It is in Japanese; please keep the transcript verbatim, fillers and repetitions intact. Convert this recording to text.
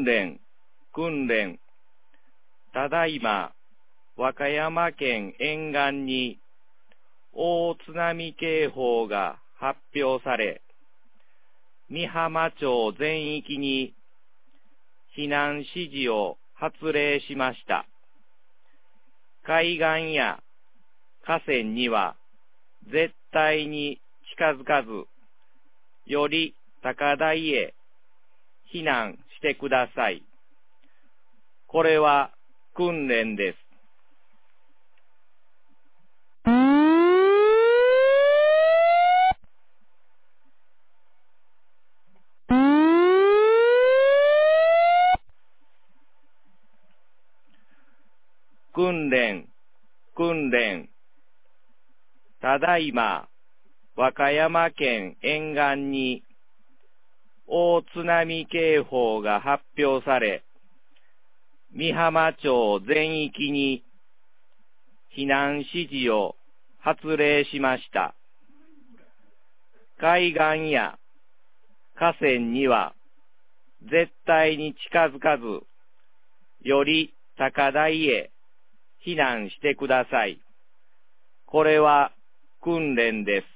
練、訓練。ただいま、和歌山県沿岸に大津波警報が発表され、美浜町全域に避難指示を発令しました。海岸や河川には絶対に近づかず、より高台へ避難してください。これは訓練です。訓練、訓練。ただいま、和歌山県沿岸に大津波警報が発表され、美浜町全域に避難指示を発令しました。海岸や河川には絶対に近づかず、より高台へ避難してください。これは訓練です。